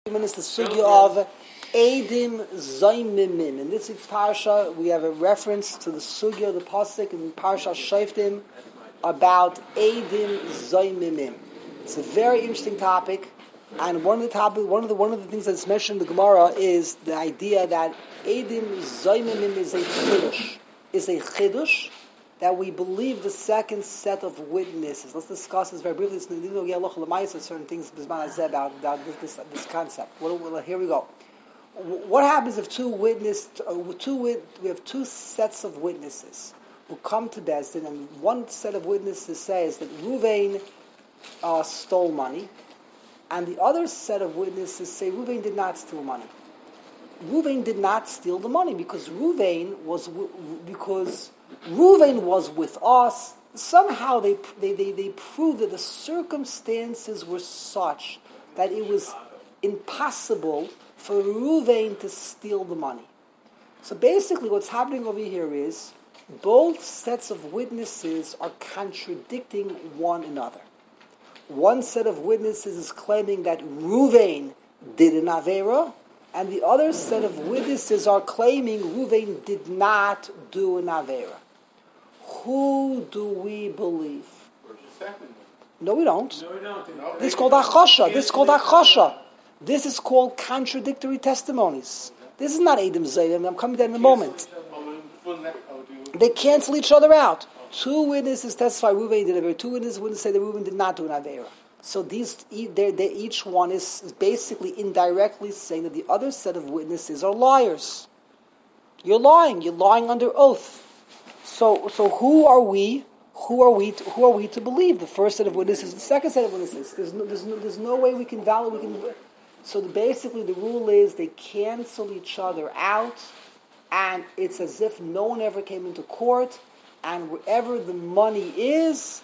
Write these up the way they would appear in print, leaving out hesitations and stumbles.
Is the sugya of Eidim Zoymimim. In this week's parsha, we have a reference to the sugya, the pasuk in Parsha Shoftim about Eidim Zoymimim. It's a very interesting topic, and one of the things that's mentioned in the Gemara is the idea that Eidim Zoymimim is a chidush, that we believe the second set of witnesses. Let's discuss this very briefly. Certain things about this concept. Here we go. What happens if we have two sets of witnesses who come to Beis Din, and one set of witnesses says that Ruvain stole money, and the other set of witnesses say Ruvain did not steal money. Ruvain did not steal the money because Ruvain was with us. Somehow they proved that the circumstances were such that it was impossible for Ruvain to steal the money. So basically what's happening over here is both sets of witnesses are contradicting one another. One set of witnesses is claiming that Ruvain did an Avera, and the other set of witnesses are claiming Ruvain did not do an Avera. Who do we believe? No, we don't. This is called Achosha. This is called contradictory testimonies. This is not Eidim Zoymimim. I'm coming to that in a moment. They cancel each other out. Two witnesses testify Ruvain did an Avera. Two witnesses say that Ruvain did not do an Avera. So each one is basically indirectly saying that the other set of witnesses are liars. You're lying. You're lying under oath. So who are we? Who are we to believe? The first set of witnesses, the second set of witnesses. There's no way we can validate. So basically, the rule is they cancel each other out, and it's as if no one ever came into court. And wherever the money is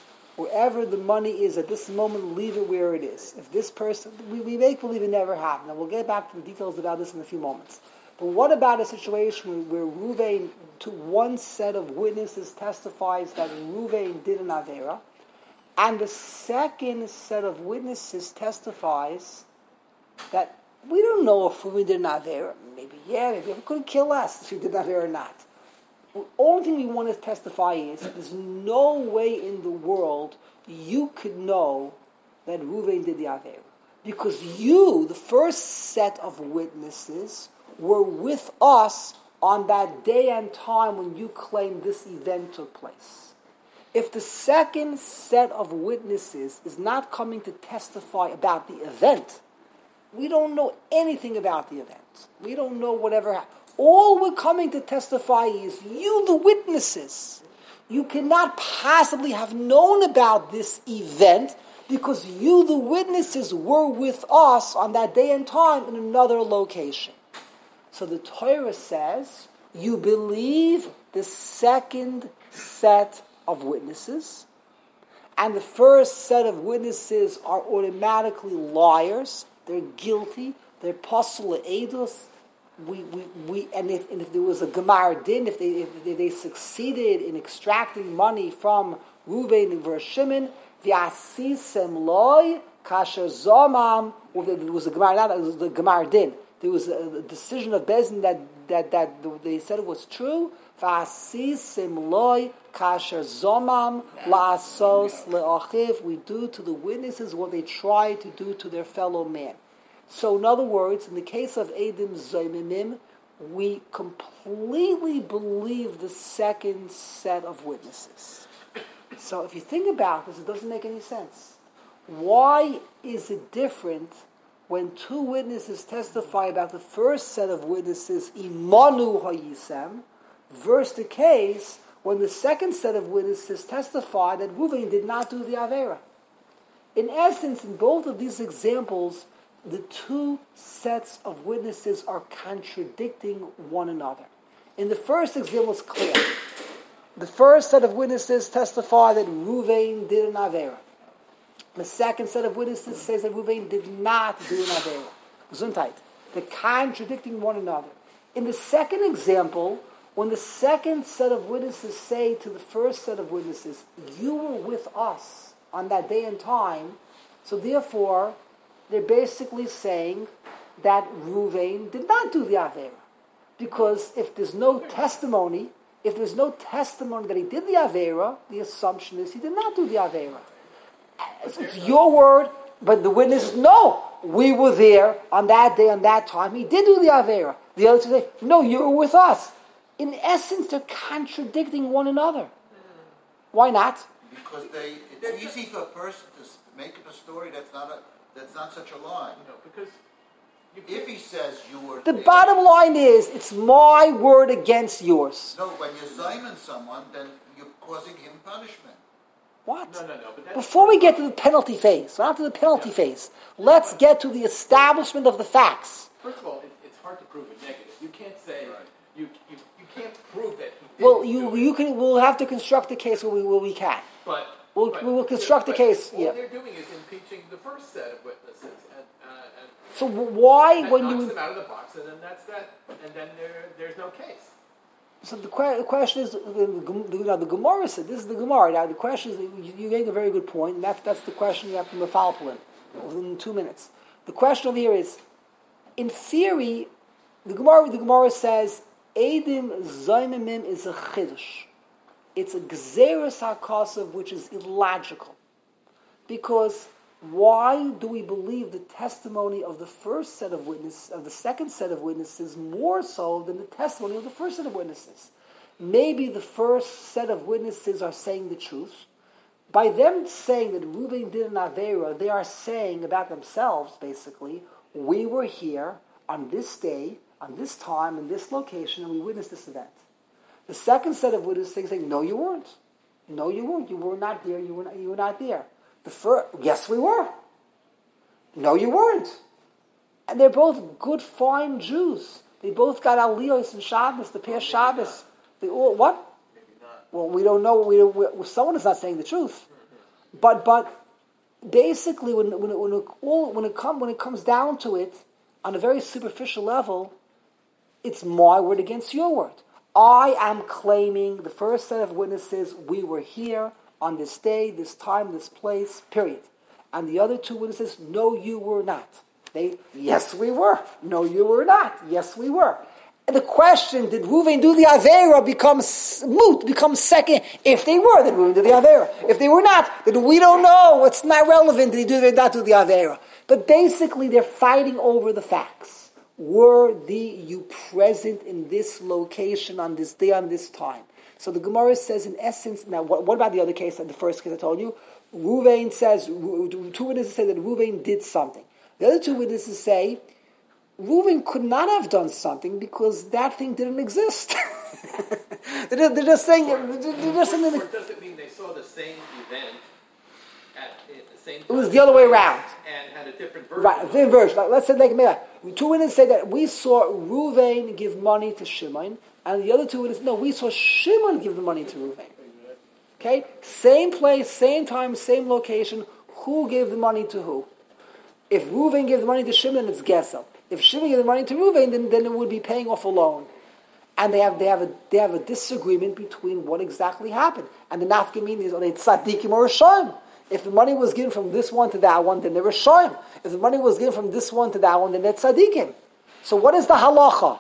at this moment, leave it where it is. If this person, we make believe it never happened, and we'll get back to the details about this in a few moments. But what about a situation where Ruvain, to one set of witnesses, testifies that Ruvain did an Avera, and the second set of witnesses testifies that we don't know if Ruvain did an Avera. Maybe we couldn't kill us if he did an Avera or not. The only thing we want to testify is there's no way in the world you could know that Ruvain did the Avera. Because you, the first set of witnesses, were with us on that day and time when you claim this event took place. If the second set of witnesses is not coming to testify about the event, we don't know anything about the event. We don't know whatever happened. All we're coming to testify is you, the witnesses. You cannot possibly have known about this event because you, the witnesses, were with us on that day and time in another location. So the Torah says, you believe the second set of witnesses, and the first set of witnesses are automatically liars. They're guilty. They're pasul edus. If there was a Gemar Din, if they succeeded in extracting money from Ruvain and Shimon, the asisem loy kasher zomam, or there was a Gemar, not it was the Gemar Din. There was a decision of Beis Din that they said it was true. V'asisim loy kasher zomam la'asos le'achiv. We do to the witnesses what they try to do to their fellow man. So, in other words, in the case of Eidim Zoymimim, we completely believe the second set of witnesses. So, if you think about this, it doesn't make any sense. Why is it different when two witnesses testify about the first set of witnesses, imanu hayisem, versus the case when the second set of witnesses testify that Ruvain did not do the Avera? In essence, in both of these examples, the two sets of witnesses are contradicting one another. In the first example, it's clear. The first set of witnesses testify that Ruvain did an Avera. The second set of witnesses says that Ruvain did not do an Avera. Gesundheit. They're contradicting one another. In the second example, when the second set of witnesses say to the first set of witnesses, you were with us on that day and time, so therefore, they're basically saying that Ruvain did not do the Avera. Because if there's no testimony that he did the Avera, the assumption is he did not do the Avera. It's your word, but the witness, no, we were there on that day, on that time. He did do the Avera. The other two say, no, you were with us. In essence, they're contradicting one another. Why not? Because it's easy for a person to make up a story that's not such a lie. Because if he says you were The there, bottom line is, it's my word against yours. no, when you're zayman someone, then you're causing him punishment. What? No. But that's, Before we get to the penalty phase, we're not to the penalty phase. Let's get to the establishment of the facts. first of all, it's hard to prove a negative. You can't say you can't prove that he did. Well, we'll have to construct the case where we can. But We'll construct the case. All Yeah. they're doing is impeaching the first set of witnesses, and So why, that when knocks you? them out of the box, and then that's that, and then there's no case. So the question is, the Gemara said, this is the Gemara. Now the question is, you make a very good point, and that's the question you have to mefalpel in within 2 minutes. The question over here is, in theory, the Gemara says, Eidim Zaymimim is a chiddush. It's a gzeres hakasav, which is illogical. Because why do we believe the testimony of the first set of witnesses, of the second set of witnesses, more so than the testimony of the first set of witnesses? Maybe the first set of witnesses are saying the truth. By them saying that Reuven did an Avera, they are saying about themselves, basically, we were here on this day, on this time, in this location, and we witnessed this event. The second set of witnesses saying, no, you weren't. No, you weren't. You were not there. You were not there. The first, yes, we were. No, you weren't. And they're both good, fine Jews. They both got aliyos and Shabbos, the pair Shabbos. They all, what? Well, we don't know. Someone is not saying the truth. But basically, when it comes down to it, on a very superficial level, it's my word against your word. I am claiming the first set of witnesses, we were here on this day, this time, this place, period. And the other two witnesses, no, you were not. Yes, we were. No, you were not. Yes, we were. And the question, did Reuven do the Avera, becomes moot, becomes second. If they were, then Reuven did the Avera. If they were not, then we don't know. It's not relevant. Did he do or not do the Avera? But basically, they're fighting over the facts. Were you present in this location on this day, on this time? So the Gemara says, in essence, now what about the other case, the first case I told you? Reuven says, two witnesses say that Reuven did something. The other two witnesses say, Reuven could not have done something because that thing didn't exist. they're just saying... Or does it mean they saw the same event at the same time? It was the other way around. And had a different version. Right, different version. Let's say, two witnesses say that we saw Reuven give money to Shimon, and the other two witnesses, no, we saw Shimon give the money to Reuven. Okay? Same place, same time, same location. Who gave the money to who? If Reuven gave the money to Shimon, it's Gesel. If Shimon gave the money to Reuven, then it would be paying off a loan. And they have a disagreement between what exactly happened. And the nafkamin is, are they tzaddikim or rishayim? If the money was given from this one to that one, then they're rishayim. If the money was given from this one to that one, then they're tzaddikim. So what is the halacha?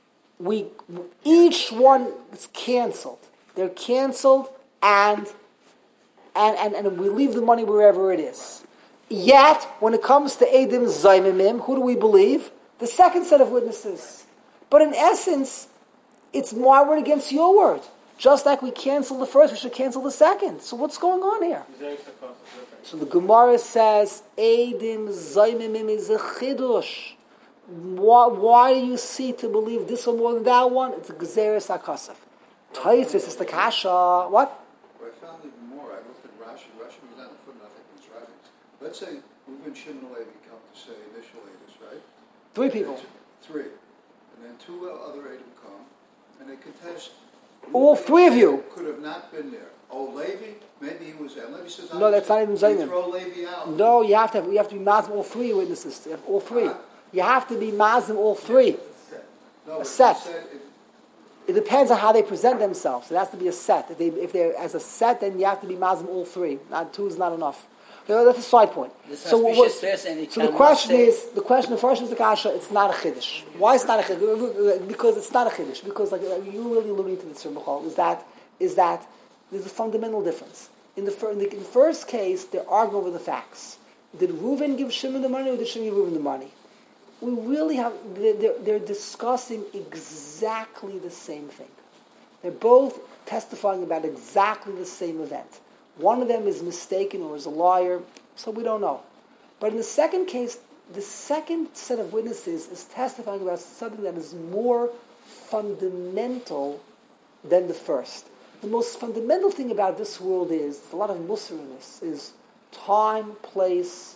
Each one is canceled. They're canceled, and we leave the money wherever it is. Yet, when it comes to Eidim Zaymimim, who do we believe? The second set of witnesses. But in essence, it's my word against your word. Just like we cancel the first, we should cancel the second. So what's going on here? So the Gemara says, Eidim Zaymimim is a chidush. Why do you see to believe this one more than that one? It's a Gezeres HaKasav. Taisvis is the Kasha. What? Well, I found even more. I looked at Rashi. Rashi was on the footnote, I think it was writings. Let's say Reuven, Shimon, and Levi come to say initial Eidos, right? 3 people. Three. And then 2 other Eidim come, and they contest. All 3 of you. Could have not been there. Oh, Levi? Maybe he was there. Levi says, no, that's not even Zaymim. Throw Levi out. No, you have to be Mazim all 3 witnesses. All 3. You have to be Mazim all 3. No, a set. Said it depends on how they present themselves. It has to be a set. If they're as a set, then you have to be Mazim all 3. 2 is not enough. That's a side point. So the question is, the first is the kasha. It's not a chiddush. Why it's not a chiddush? Because it's not a chiddush. Because like you really alluding to this, Michal, is that there's a fundamental difference. In the first case, they're arguing over the facts. Did Reuven give Shimon the money, or did Shimon give Reuven the money? We really have. They're discussing exactly the same thing. They're both testifying about exactly the same event. One of them is mistaken or is a liar, so we don't know. But in the second case, the second set of witnesses is testifying about something that is more fundamental than the first. The most fundamental thing about this world is, a lot of Musar in this, is time and place.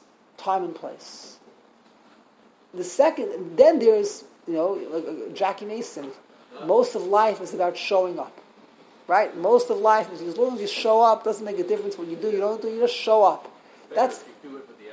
The second, then there's, like Jackie Mason, most of life is about showing up. Right? Most of life is, as long as you show up, doesn't make a difference what you do, you don't do, you just show up. That's you do it with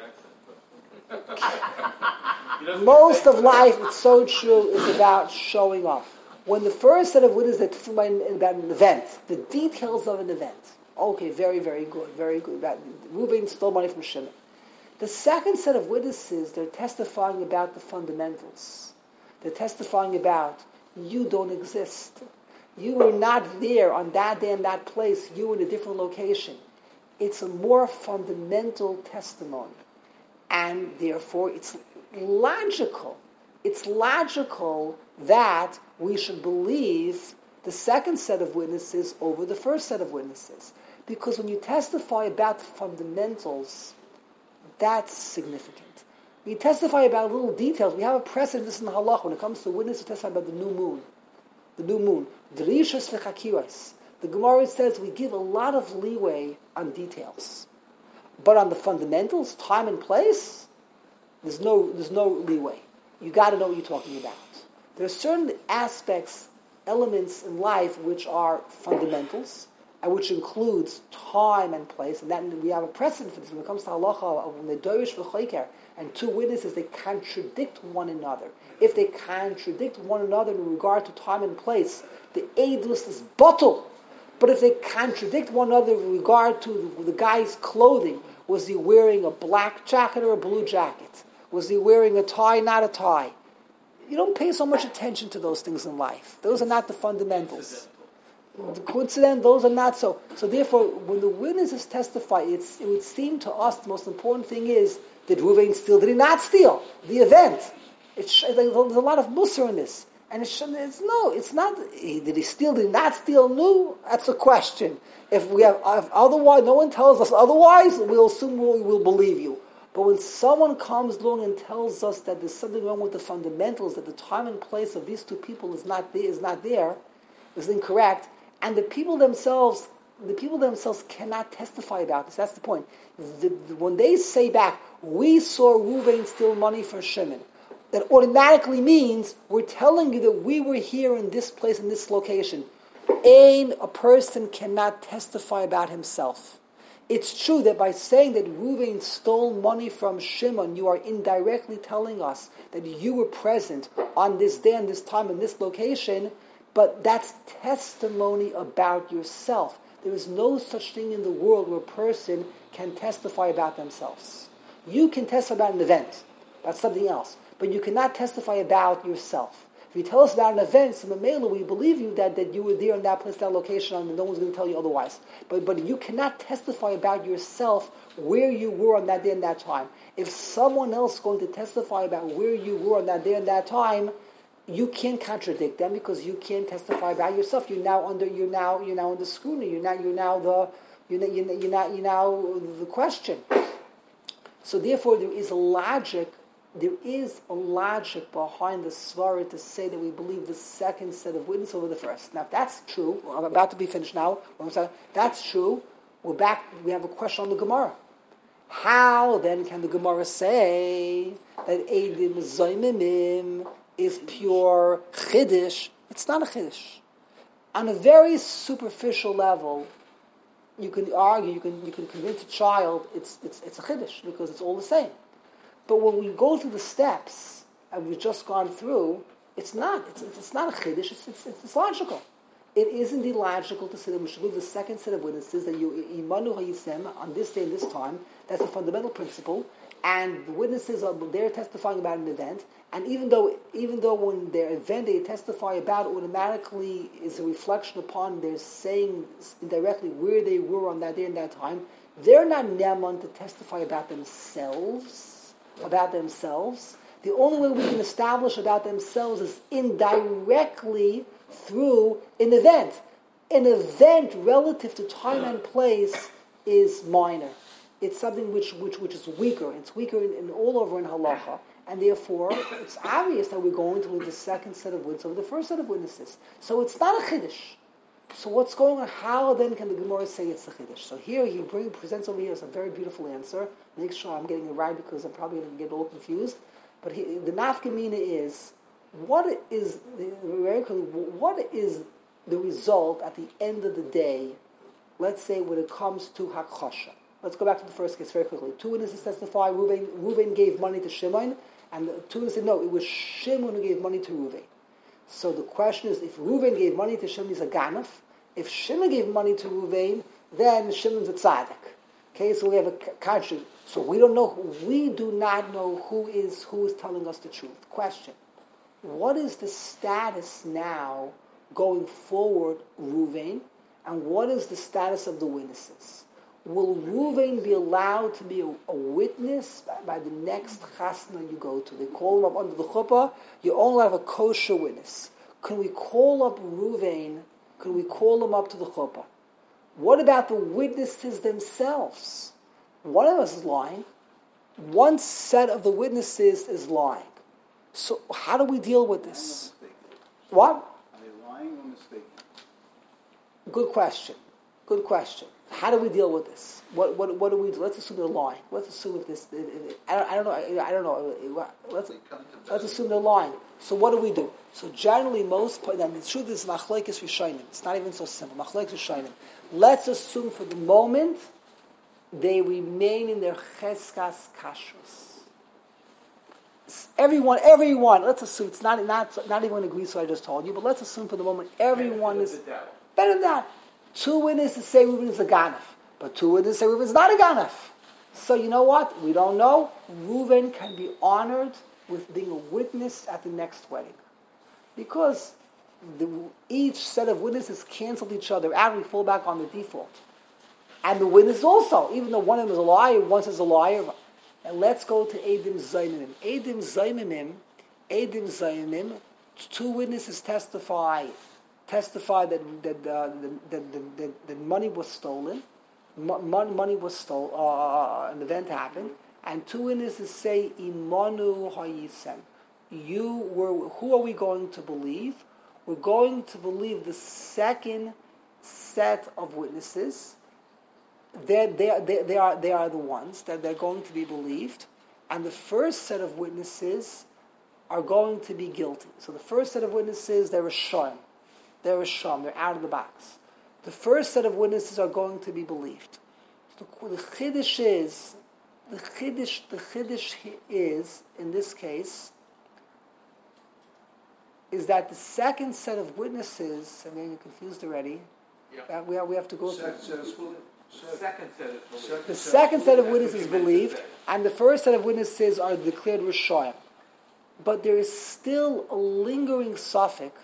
the accent, but most of life, it's so true, is about showing up. When the first set of witnesses are talking about an event, the details of an event, okay, very, very good, very good. Reuven stole money from Shimon. The second set of witnesses, they're testifying about the fundamentals. They're testifying about, you don't exist. You were not there on that day and that place. You were in a different location. It's a more fundamental testimony. And therefore, it's logical. It's logical that we should believe the second set of witnesses over the first set of witnesses. Because when you testify about the fundamentals, that's significant. When you testify about little details, we have a precedent in the halach when it comes to witnesses who testify about the new moon. The new moon. Drishas v'chakiras. The Gemara says we give a lot of leeway on details. But on the fundamentals, time and place, there's no leeway. You got to know what you're talking about. There are certain aspects, elements in life which are fundamentals, and which includes time and place, and that we have a precedent for this when it comes to halacha, when the dorish v'choiker and two witnesses, they contradict one another. If they contradict one another in regard to time and place, the edus is bottle. But if they contradict one another in regard to the guy's clothing, was he wearing a black jacket or a blue jacket? Was he wearing a tie, not a tie? You don't pay so much attention to those things in life. Those are not the fundamentals. The coincidence, those are not so. So therefore, when the witnesses testify, it would seem to us the most important thing is, did Reuven steal? Did he not steal? The event. There's a lot of musar in this. And it's not, did he steal, did he not steal? No, that's a question. If otherwise, no one tells us otherwise, we'll assume we'll believe you. But when someone comes along and tells us that there's something wrong with the fundamentals, that the time and place of these two people is not there, is incorrect, and the people themselves cannot testify about this. That's the point. When they say back, we saw Reuven steal money from Shimon, that automatically means we're telling you that we were here in this place, in this location. A person cannot testify about himself. It's true that by saying that Reuven stole money from Shimon, you are indirectly telling us that you were present on this day and this time in this location, but that's testimony about yourself. There is no such thing in the world where a person can testify about themselves. You can testify about an event, about something else, but you cannot testify about yourself. If you tell us about an event, so Mamela, we believe you that you were there in that place, that location, and no one's going to tell you otherwise. But you cannot testify about yourself where you were on that day and that time. If someone else is going to testify about where you were on that day and that time, you can't contradict them because you can't testify about yourself. You're now under scrutiny. You're now the question. So therefore, there is a logic behind the svara to say that we believe the second set of witnesses over the first. Now, if that's true, I'm about to be finished now. That's true. We're back. We have a question on the Gemara. How then can the Gemara say that Eidim Zoymimim is pure chiddush? It's not a chiddush. On a very superficial level, you can argue, you can convince a child it's a chiddush because it's all the same. But when we go through the steps and we've just gone through, it's not. It's not a chiddush. It's logical. it is indeed logical to say that we should believe the second set of witnesses, that you imanu hayisem, on this day and this time. That's a fundamental principle. And the witnesses are there testifying about an event. And even though when their event they testify about automatically is a reflection upon their saying indirectly where they were on that day and that time, they're not neman to testify about themselves. The only way we can establish about themselves is indirectly through an event. An event relative to time and place is minor. It's something which is weaker. It's weaker in all over in halacha, and therefore it's obvious that we're going to leave the second set of witnesses over the first set of witnesses. So it's not a chiddush. So what's going on? How then can the Gemara say it's a chiddush? So here he presents over here as a very beautiful answer. Make sure I'm getting it right because I'm probably going to get a little confused. But the nafkamina is what is the result at the end of the day? Let's say when it comes to hakosha. Let's go back to the first case very quickly. Two witnesses testify. Reuven gave money to Shimon, and the two witnesses said no, it was Shimon who gave money to Reuven. So the question is, if Reuven gave money to Shimon, he's a ganef. If Shimon gave money to Reuven, then Shimon's a tzaddik. Okay, so we have a country. So we do not know who is telling us the truth. Question: what is the status now going forward, Reuven, and what is the status of the witnesses? Will Reuven be allowed to be a witness by the next chasna you go to? They call him up under the chuppah. You only have a kosher witness. Can we call up Reuven? Can we call him up to the chuppah? What about the witnesses themselves? One of us is lying. One set of the witnesses is lying. So how do we deal with this? What? Are they lying or mistaken? Good question. How do we deal with this? What do we do? Let's assume they're lying. Let's assume if this. I don't know. Let's assume they're lying. So what do we do? So generally, the truth is machlekes rishonim. It's not even so simple. Machlekes rishonim. Let's assume for the moment they remain in their cheskas kashrus. Everyone. Let's assume it's not everyone agrees to what I just told you, but let's assume for the moment everyone is better than that. Two witnesses say Reuven is a ganef, but two witnesses say Reuven is not a ganef. So you know what? We don't know. Reuven can be honored with being a witness at the next wedding. Because each set of witnesses canceled each other out, we fall back on the default. And the witness also, even though one of them is a liar, one is a liar. And let's go to Eidim Zaymimim. Eidim Zaymimim, two witnesses testify that money was stolen. Money was stolen. An event happened, and two witnesses say, "Imanu hayisem." Who are we going to believe? We're going to believe the second set of witnesses. They are the ones that they're going to be believed, and the first set of witnesses are going to be guilty. So the first set of witnesses, they're Rishon. They're out of the box. The first set of witnesses are going to be believed. So the chiddush is, in this case, is that the second set of witnesses, I mean, you're confused already, we have to go through. The second set of witnesses believed, and the first set of witnesses are declared Rishayim. But there is still a lingering suffix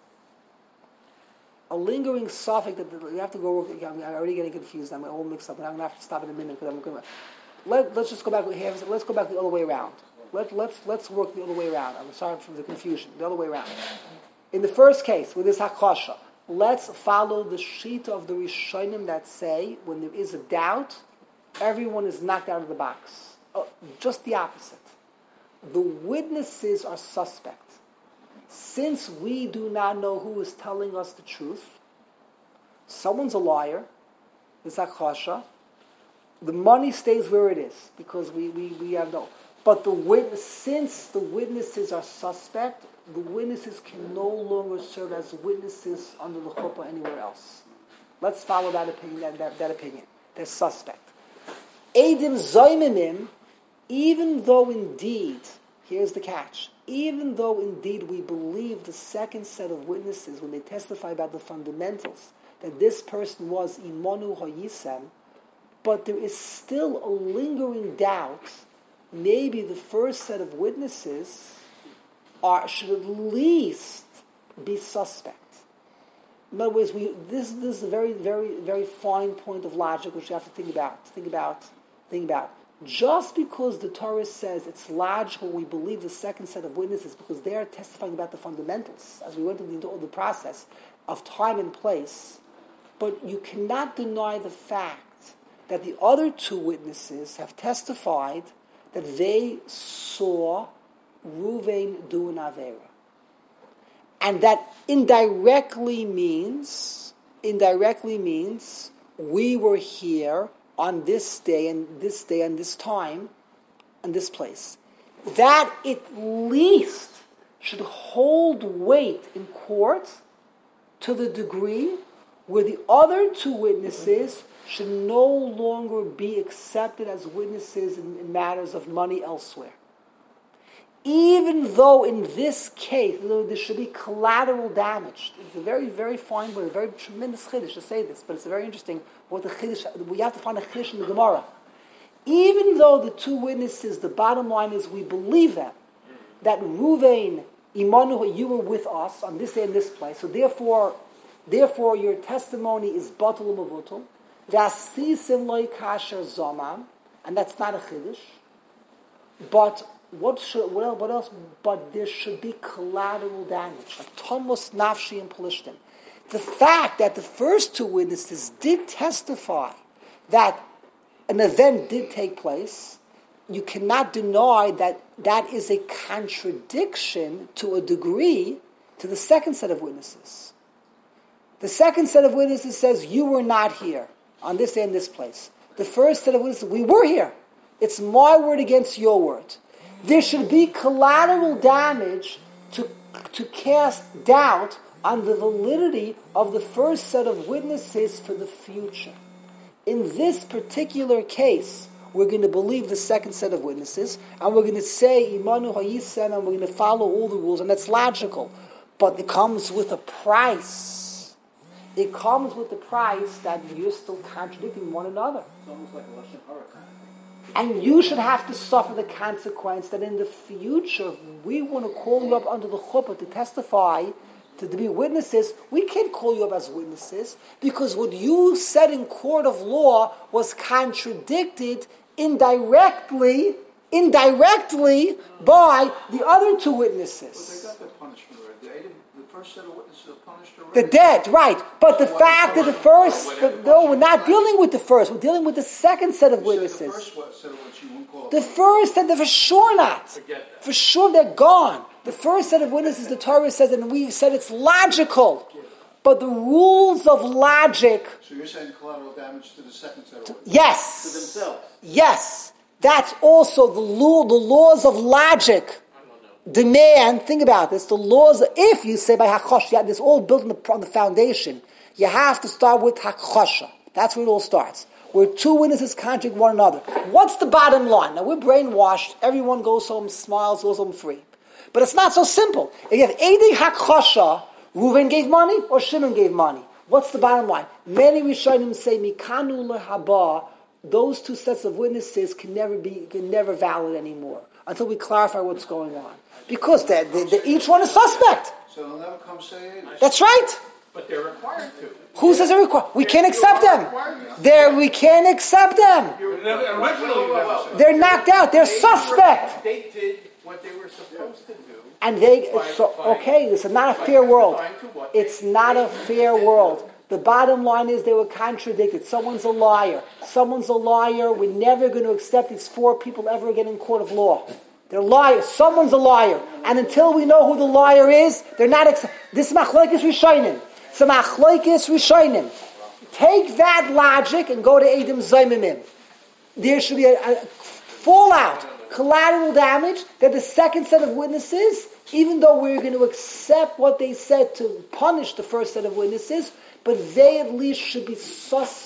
that you have to go. I'm already getting confused. I'm all mixed up, and I'm going to have to stop in a minute because I'm going to. Let's just go back. Let's go back the other way around. Let's work the other way around. I'm sorry for the confusion. The other way around. In the first case, with this hakosha, let's follow the sheet of the Rishonim that say when there is a doubt, everyone is knocked out of the box. Just the opposite. The witnesses are suspect. Since we do not know who is telling us the truth, someone's a liar, it's hakosha, the money stays where it is, because we have no. But since the witnesses are suspect, the witnesses can no longer serve as witnesses under the chuppah anywhere else. Let's follow that opinion. That opinion. They're suspect. Eidim Zaymimim, even though indeed, here's the catch, even though indeed we believe the second set of witnesses when they testify about the fundamentals, that this person was Imanu Hayisem, but there is still a lingering doubt. Maybe the first set of witnesses should at least be suspect. In other words, this is a very, very, very fine point of logic which you have to think about. Just because the Torah says it's logical, we believe the second set of witnesses because they are testifying about the fundamentals, as we went into all the process of time and place, but you cannot deny the fact that the other two witnesses have testified that they saw Ruvain do an Avera. And that indirectly means we were here on this day and this time and this place. That at least should hold weight in court to the degree where the other two witnesses should no longer be accepted as witnesses in matters of money elsewhere. Even though in this case, there should be collateral damage. It's a very, very fine word, a very tremendous chiddush to say this, but it's very interesting what the chiddush, we have to find a chiddush in the Gemara. Even though the two witnesses, the bottom line is we believe them, that Ruvain, Imanu, you were with us on this day and this place, so therefore your testimony is batul u'mavutul, v'asisim loy kasher zomam, and that's not a chiddush, but what else? But there should be collateral damage, like Thomas Nafshi and Pelishtim. The fact that the first two witnesses did testify that an event did take place, you cannot deny that that is a contradiction to a degree to the second set of witnesses. The second set of witnesses says, you were not here on this day and this place. The first set of witnesses, we were here. It's my word against your word. There should be collateral damage to cast doubt on the validity of the first set of witnesses for the future. In this particular case, we're going to believe the second set of witnesses, and we're going to say, Imanu Hayisen, and we're going to follow all the rules, and that's logical. But it comes with a price. It comes with the price that you're still contradicting one another. It's almost like a Lashon Hara kind of thing. And you should have to suffer the consequence that in the future, if we want to call you up under the chuppah to testify, to be witnesses, we can't call you up as witnesses because what you said in court of law was contradicted indirectly by the other two witnesses. But they got their punishment already. The first set of witnesses are punished already. The dead, right. But the fact that the first, we're not dealing with the first. We're dealing with the second set of witnesses. The first set of witnesses you won't call The first set, for sure not. For sure they're gone. The first set of witnesses, the Torah says, and we said it's logical. But the rules of logic... So you're saying collateral damage to the second set of witnesses? Yes. To themselves. Yes. That's also the laws of logic demand, think about this, the laws, if you say by hakosha, this all built on the foundation, you have to start with hakosha. That's where it all starts. Where two witnesses contradict one another. What's the bottom line? Now we're brainwashed, everyone goes home, smiles, goes home free. But it's not so simple. If you have Edi hakosha, Reuven gave money or Shimon gave money. What's the bottom line? Many Rishonim say, Mikanu lehaba, those two sets of witnesses can never valid anymore until we clarify what's going on. Because each one is suspect. So they'll never come say it? That's right. But they're required to. Who says they're required? We can't accept them. We can't accept them. They're knocked out. They're suspect. They did what they were supposed to do. And this is not a fair world. It's not a fair world. The bottom line is they were contradicted. Someone's a liar. We're never going to accept these four people ever again in court of law. They're liars. Someone's a liar. And until we know who the liar is, they're not this is machlokes rishonim. It's a machlokes rishonim. Take that logic and go to Eidim Zaymimim. There should be a fallout, collateral damage, that the second set of witnesses, even though we're going to accept what they said to punish the first set of witnesses, but they at least should be suspect